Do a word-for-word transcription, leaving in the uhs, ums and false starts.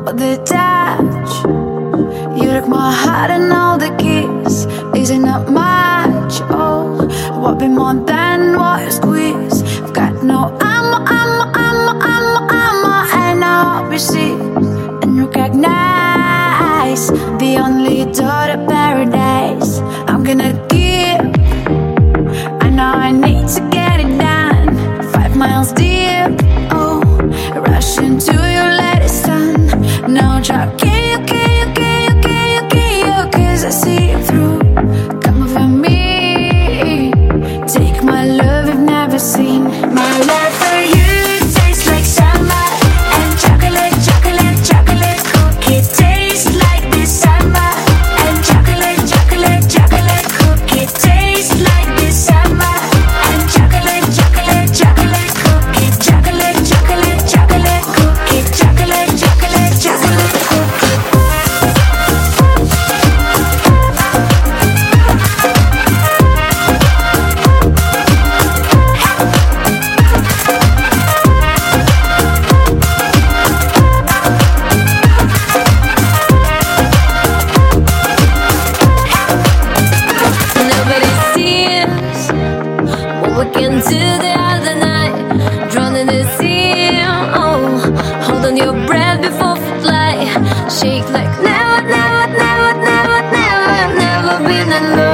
or the touch. You took my heart and all the keys. Is it not much? Oh, what be more than what you squeeze? I've got no ammo, ammo, ammo, ammo, ammo, and I hope you see and recognize the only door to paradise. I'm gonna give. I know I need to get it done. Five miles deep, oh, rushing to your latest sun. No drop, can you, can you, can you, can you, can you, 'cause I see you through. Come over me, take my love you've never seen. My love for you tastes like summer and chocolate, chocolate, chocolate cookie. Tastes like December and chocolate, chocolate, chocolate cookie. Tastes like December and chocolate, chocolate, chocolate cookie. Chocolate, chocolate, chocolate cookie. Chocolate, chocolate, chocolate cookie. Nobody sees what we can do the other night. Drawn in the sea, oh, hold on your breath before we fly. Shake like never, never, never, never, never, never been alone.